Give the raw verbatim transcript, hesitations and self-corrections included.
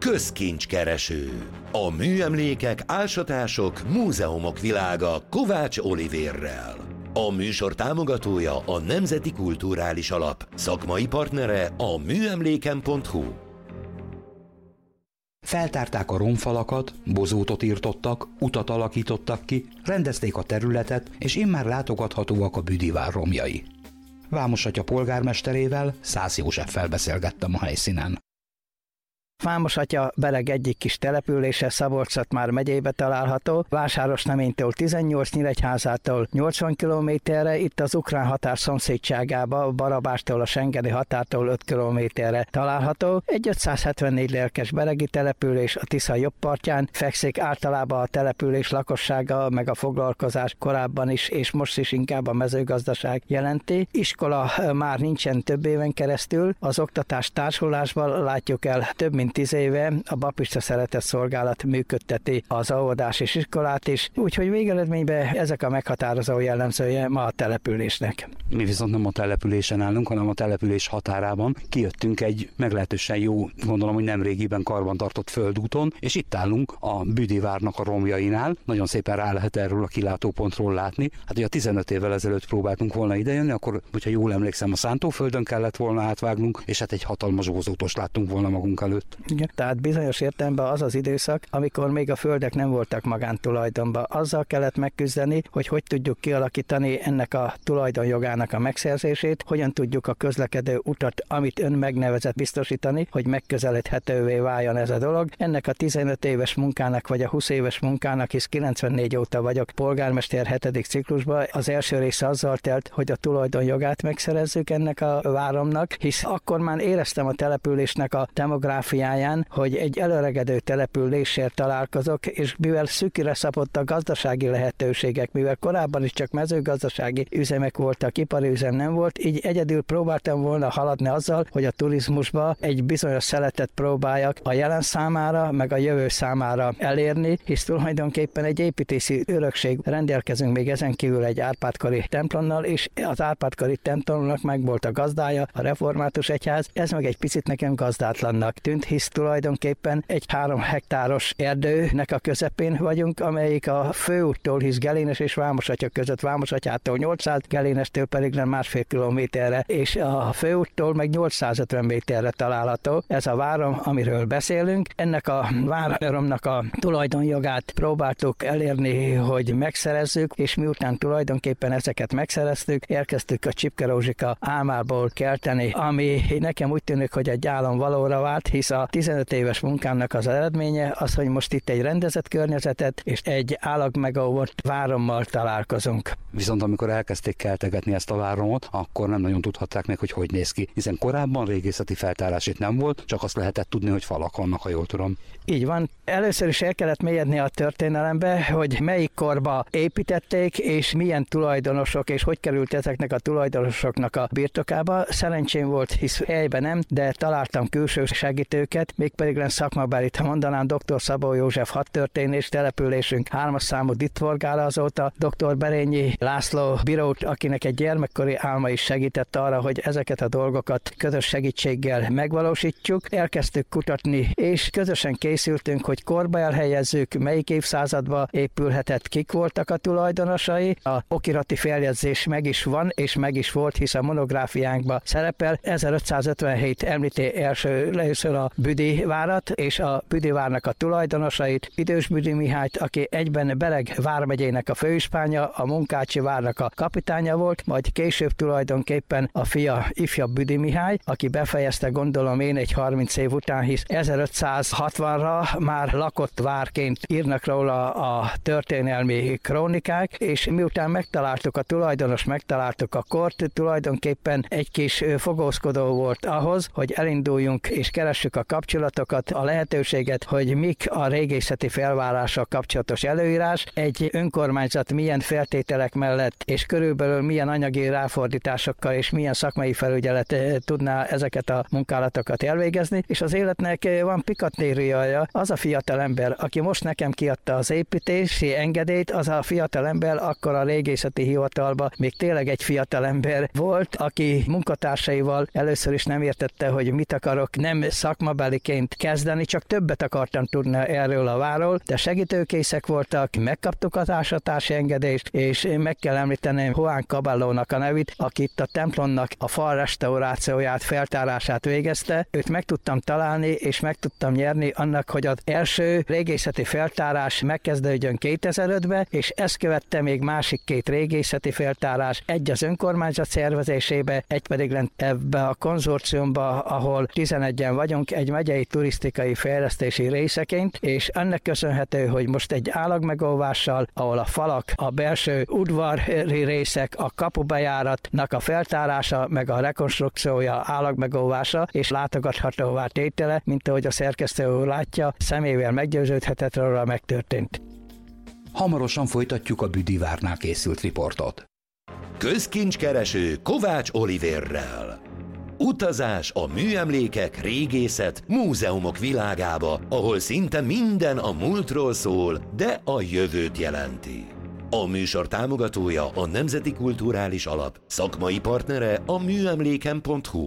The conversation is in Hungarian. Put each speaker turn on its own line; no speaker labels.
Közkincskereső. A műemlékek, ásatások, múzeumok világa Kovács Olivérrel. A műsor támogatója a Nemzeti Kulturális Alap. Szakmai partnere a műemléken pont hu.
Feltárták a romfalakat, bozótot írtottak, utat alakítottak ki, rendezték a területet, és immár látogathatóak a Büdivár romjai. Vámos atya polgármesterével, Szász Józseffel beszélgettem a helyszínen.
Vámos atya Bereg egyik kis települése Szabolcs-Szatmár megyébe található, Vásárosnaménytól tizennyolc, Nyíregyházától nyolcvan kilométerre, itt az ukrán határ szomszédságába, Barabástól a schengeni határtól öt kilométerre található. Egy ötszázhetvennégy lélkes beregi település a Tisza jobb partján fekszik, általában a település lakossága meg a foglalkozás korábban is és most is inkább a mezőgazdaság jelenti. Iskola már nincsen több éven keresztül, az oktatás társulásban látjuk el több mint tíz éve a Baptista Szeretett Szolgálat működteti az óvodás és iskolát is, úgyhogy végeredményben ezek a meghatározó jellemzője ma a településnek.
Mi viszont nem a településen állunk, hanem a település határában. Kijöttünk egy meglehetősen jó, gondolom, hogy nem régiben karbantartott földúton, és itt állunk a Büdivárnak a romjainál. Nagyon szépen rá lehet erről a kilátópontról látni. Hát ugye tizenöt évvel ezelőtt próbáltunk volna idejönni, akkor, hogyha jól emlékszem, a Szántóföldön kellett volna átvágnunk, és hát egy hatalmas bozótost láttunk volna magunk előtt.
Igen. Tehát bizonyos értelemben az az időszak, amikor még a földek nem voltak magántulajdonban. Azzal kellett megküzdeni, hogy hogy tudjuk kialakítani ennek a tulajdonjogának a megszerzését, hogyan tudjuk a közlekedő utat, amit ön megnevezett, biztosítani, hogy megközelíthetővé váljon ez a dolog. Ennek a tizenöt éves munkának vagy a húsz éves munkának, hisz kilencvennégy óta vagyok polgármester hetedik ciklusban, az első része azzal telt, hogy a tulajdonjogát megszerezzük ennek a váromnak, hisz akkor már éreztem a településnek a demográfiáján, hogy egy előregedő településsel találkozok, és mivel szűkre szabott a gazdasági lehetőségek, mivel korábban is csak mezőgazdasági üzemek voltak, ipari üzem nem volt, így egyedül próbáltam volna haladni azzal, hogy a turizmusba egy bizonyos szeletet próbáljak a jelen számára, meg a jövő számára elérni, hisz tulajdonképpen egy építészi örökség rendelkezünk még ezen kívül egy Árpád-kori templomnal, és az Árpád-kori templomnak meg volt a gazdája, a református egyház, ez meg egy picit nekem gazdátlannak tűnt, hisz tulajdonképpen egy három hektáros erdőnek a közepén vagyunk, amelyik a főúttól, hisz Gelénes és Vámosatya között, Vámosatyától nyolcszáz, Gelénestől pedig nem másfél kilométerre, és a főúttól meg nyolcszázötven méterre található. Ez a várom, amiről beszélünk. Ennek a váromnak a tulajdonjogát próbáltuk elérni, hogy megszerezzük, és miután tulajdonképpen ezeket megszereztük, elkezdtük a Csipke Rózsika álmából kelteni, ami nekem úgy tűnik, hogy egy álom valóra vált, hisz a tizenöt éves munkámnak az eredménye az, hogy most itt egy rendezett környezetet és egy állag megóvott várommal találkozunk.
Viszont amikor elkezdték keltegetni ezt a váromot, akkor nem nagyon tudhatták meg, hogy hogy néz ki, hiszen korábban régészeti feltárás itt nem volt, csak azt lehetett tudni, hogy falak vannak, ha jól tudom.
Így van. Először is el kellett mélyedni a történelembe, hogy melyik korba építették, és milyen tulajdonosok, és hogy került ezeknek a tulajdonosoknak a birtokába. Szerencsém volt, hisz helyben nem, de találtam külső segítőket, mégpedig len szakmabelit, ha mondanám, dr. Szabó József hadtörténész, településünk hármas számú ditvorgála azóta, dr. Berényi László bírót, akinek egy gyermekkori álma is segített arra, hogy ezeket a dolgokat közös segítséggel megvalósítjuk. Elkezdtük kutatni, és közösen készültünk, hogy korba elhelyezzük, melyik évszázadban épülhetett, kik voltak a tulajdonosai. A okirati feljegyzés meg is van, és meg is volt, hisz a monográfiánkban szerepel. ezerötszázötvenhét említi első először a Büdivárat, és a Büdivárnak a tulajdonosait, Idős Büdi Mihályt, aki egyben Bereg vármegyének a főispánya, a Munkácsi várnak a kapitánya volt, majd később tulajdonképpen a fia, ifjabb Büdi Mihály, aki befejezte, gondolom én, egy harminc év után, hisz ezerötszázhatvanra már lakott várként írnak róla a történelmi krónikák, és miután megtaláltuk a tulajdonos, megtaláltuk a kort, tulajdonképpen egy kis fogózkodó volt ahhoz, hogy elinduljunk és keressük a kapcsolatokat, a lehetőséget, hogy mik a régészeti felvárással kapcsolatos előírás, egy önkormányzat milyen feltételek mellett és körülbelül milyen anyagi ráfordításokkal és milyen szakmai felügyelet tudná ezeket a munkálatokat elvégezni, és az életnek van pikatériaja. Az a fiatal ember, aki most nekem kiadta az építési engedélyt, az a fiatal ember akkor a régészeti hivatalban még tényleg egy fiatal ember volt, aki munkatársaival először is nem értette, hogy mit akarok, nem szakmabeli korabeliként kezdeni, csak többet akartam tudni erről a várról, de segítőkészek voltak, megkaptuk az ásatási engedést, és meg kell említenem Juan Caballónak a nevét, aki itt a templomnak a fal restaurációját, feltárását végezte. Őt meg tudtam találni, és meg tudtam nyerni annak, hogy az első régészeti feltárás megkezdődjön kétezer-ötben, és ezt követte még másik két régészeti feltárás, egy az önkormányzat szervezésébe, egy pedig lent ebbe a konzorciumba, ahol tizenegyen vagyunk, egy megyei turisztikai fejlesztési részeként, és ennek köszönhető, hogy most egy állagmegóvással, ahol a falak, a belső udvari részek, a kapubejáratnak a feltárása, meg a rekonstrukciója, állagmegóvása és látogathatóvá tétele, mint ahogy a szerkesztő úr látja, szemével meggyőződhetett róla, megtörtént.
Hamarosan folytatjuk a Büdivárnál készült riportot.
Közkincskereső Kovács Olivérrel. Utazás a műemlékek, régészet, múzeumok világába, ahol szinte minden a múltról szól, de a jövőt jelenti. A műsor támogatója a Nemzeti Kulturális Alap, szakmai partnere a műemléken pont hu.